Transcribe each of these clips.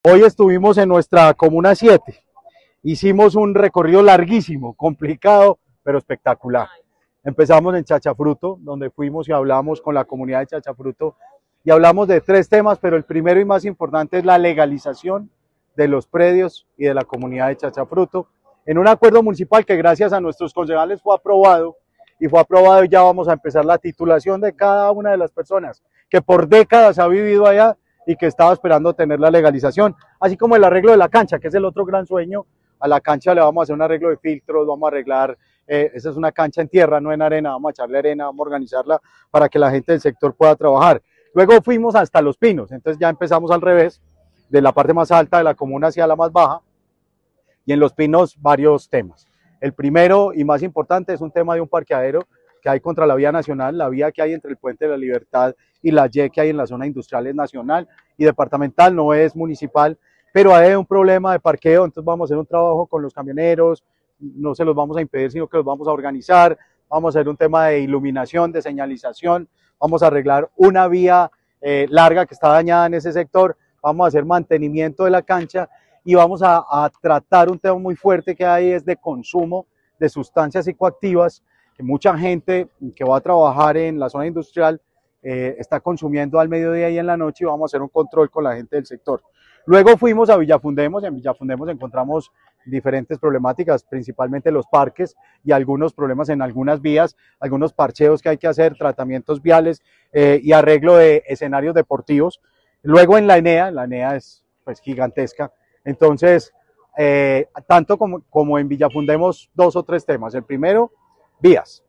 Hoy estuvimos en nuestra Comuna 7, hicimos un recorrido larguísimo, complicado, pero espectacular. Empezamos en Chachafruto, donde fuimos y hablamos con la comunidad de Chachafruto y hablamos de tres temas, pero el primero y más importante es la legalización de los predios y de la comunidad de Chachafruto, en un acuerdo municipal que gracias a nuestros concejales fue aprobado, y ya vamos a empezar la titulación de cada una de las personas que por décadas ha vivido allá y que estaba esperando tener la legalización, así como el arreglo de la cancha, que es el otro gran sueño. A la cancha le vamos a hacer un arreglo de filtros, vamos a arreglar, esa es una cancha en tierra, no en arena, vamos a echarle arena, vamos a organizarla para que la gente del sector pueda trabajar. Luego fuimos hasta Los Pinos, entonces ya empezamos al revés, de la parte más alta de la comuna hacia la más baja, y en Los Pinos varios temas. El primero y más importante es un tema de un parqueadero que hay contra la vía nacional, la vía que hay entre el Puente de la Libertad y la Y que hay en la zona industrial es nacional y departamental, no es municipal, pero hay un problema de parqueo, entonces vamos a hacer un trabajo con los camioneros, no se los vamos a impedir, sino que los vamos a organizar, vamos a hacer un tema de iluminación, de señalización, vamos a arreglar una vía larga que está dañada en ese sector, vamos a hacer mantenimiento de la cancha y vamos a tratar un tema muy fuerte que hay, es de consumo de sustancias psicoactivas, que mucha gente que va a trabajar en la zona industrial está consumiendo al mediodía y en la noche, y vamos a hacer un control con la gente del sector. Luego fuimos a Villafundemos, y en Villafundemos encontramos diferentes problemáticas, principalmente los parques y algunos problemas en algunas vías, algunos parcheos que hay que hacer, tratamientos viales y arreglo de escenarios deportivos. Luego en la ENEA es pues gigantesca, entonces tanto como en Villafundemos dos o tres temas. El primero, vías.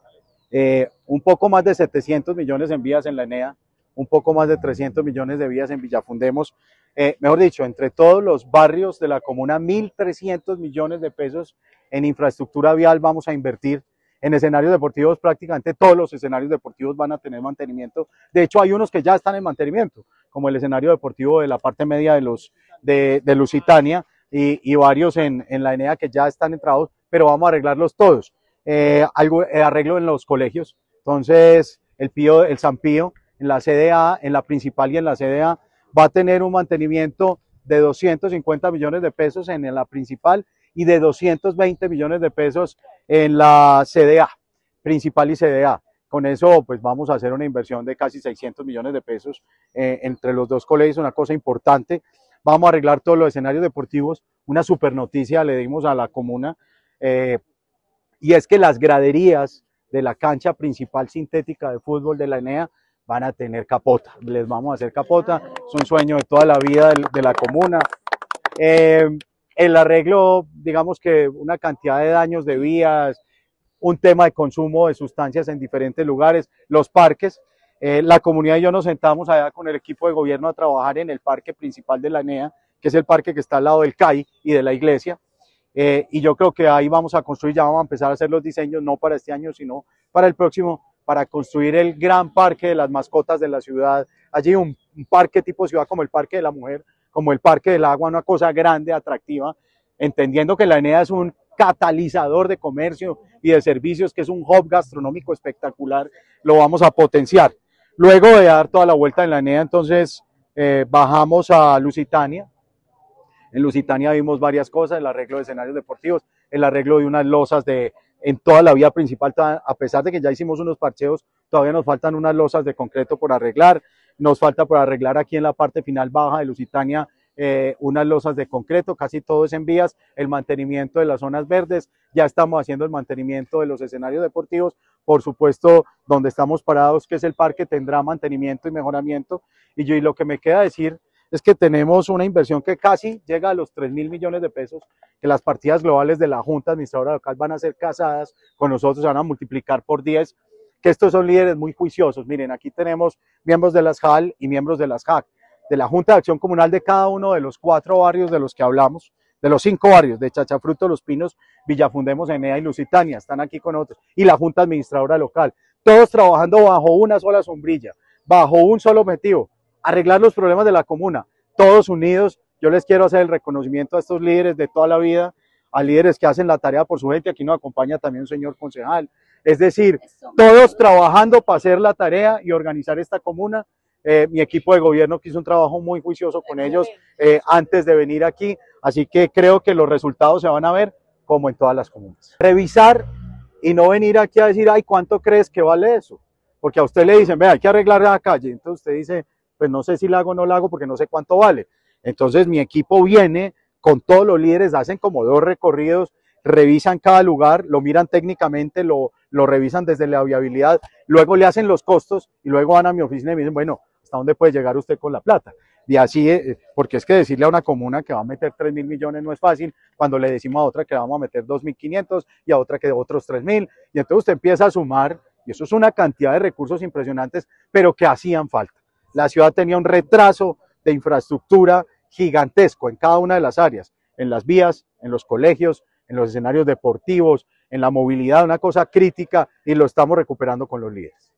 Un poco más de 700 millones en vías en la ENEA, un poco más de 300 millones de vías en Villafundemos, mejor dicho, entre todos los barrios de la comuna, 1.300 millones de pesos en infraestructura vial vamos a invertir. En escenarios deportivos, prácticamente todos los escenarios deportivos van a tener mantenimiento. De hecho, hay unos que ya están en mantenimiento, como el escenario deportivo de la parte media de Lusitania y varios en la ENEA que ya están entrados, pero vamos a arreglarlos todos. Arreglo en los colegios, entonces el San Pío en la CDA, en la principal y en la CDA va a tener un mantenimiento de 250 millones de pesos en la principal y de 220 millones de pesos en la CDA, principal y CDA. Con eso pues vamos a hacer una inversión de casi 600 millones de pesos entre los dos colegios, una cosa importante. Vamos a arreglar todos los escenarios deportivos, una super noticia le dimos a la comuna, y es que las graderías de la cancha principal sintética de fútbol de la ENEA van a tener capota, les vamos a hacer capota, es un sueño de toda la vida de la comuna. El arreglo, digamos que una cantidad de daños de vías, un tema de consumo de sustancias en diferentes lugares, los parques, la comunidad y yo nos sentamos allá con el equipo de gobierno a trabajar en el parque principal de la ENEA, que es el parque que está al lado del CAI y de la iglesia. Y yo creo que ahí vamos a construir, ya vamos a empezar a hacer los diseños, no para este año, sino para el próximo, para construir el gran parque de las mascotas de la ciudad. Allí un parque tipo ciudad como el Parque de la Mujer, como el Parque del Agua, una cosa grande, atractiva, entendiendo que la ENEA es un catalizador de comercio y de servicios, que es un hub gastronómico espectacular, lo vamos a potenciar. Luego de dar toda la vuelta en la ENEA, entonces bajamos a Lusitania. En Lusitania vimos varias cosas, el arreglo de escenarios deportivos, el arreglo de unas losas en toda la vía principal, a pesar de que ya hicimos unos parcheos, todavía nos faltan unas losas de concreto por arreglar, nos falta por arreglar aquí en la parte final baja de Lusitania unas losas de concreto, casi todo es en vías, el mantenimiento de las zonas verdes, ya estamos haciendo el mantenimiento de los escenarios deportivos, por supuesto donde estamos parados, que es el parque, tendrá mantenimiento y mejoramiento, y lo que me queda decir es que tenemos una inversión que casi llega a los 3.000 millones de pesos, que las partidas globales de la Junta Administradora Local van a ser casadas con nosotros, se van a multiplicar por 10, que estos son líderes muy juiciosos. Miren, aquí tenemos miembros de las JAL y miembros de las JAC, de la Junta de Acción Comunal de cada uno de los 4 barrios de los que hablamos, de los 5 barrios, de Chachafruto, Los Pinos, Villafundemos, ENEA y Lusitania, están aquí con nosotros, y la Junta Administradora Local, todos trabajando bajo una sola sombrilla, bajo un solo objetivo, arreglar los problemas de la comuna, todos unidos. Yo les quiero hacer el reconocimiento a estos líderes de toda la vida, a líderes que hacen la tarea por su gente. Aquí nos acompaña también un señor concejal, es decir, todos trabajando para hacer la tarea y organizar esta comuna mi equipo de gobierno que hizo un trabajo muy juicioso con ellos antes de venir aquí, así que creo que los resultados se van a ver como en todas las comunas. Revisar y no venir aquí a decir, ay, ¿cuánto crees que vale eso? Porque a usted le dicen, vea, hay que arreglar la calle, entonces usted dice, pues no sé si la hago o no la hago porque no sé cuánto vale. Entonces mi equipo viene con todos los líderes, hacen como 2 recorridos, revisan cada lugar, lo miran técnicamente, lo revisan desde la viabilidad, luego le hacen los costos y luego van a mi oficina y me dicen, bueno, ¿hasta dónde puede llegar usted con la plata? Y así, porque es que decirle a una comuna que va a meter 3.000 millones no es fácil, cuando le decimos a otra que vamos a meter 2.500 y a otra que otros 3.000, y entonces usted empieza a sumar, y eso es una cantidad de recursos impresionantes, pero que hacían falta. La ciudad tenía un retraso de infraestructura gigantesco en cada una de las áreas, en las vías, en los colegios, en los escenarios deportivos, en la movilidad, una cosa crítica, y lo estamos recuperando con los líderes.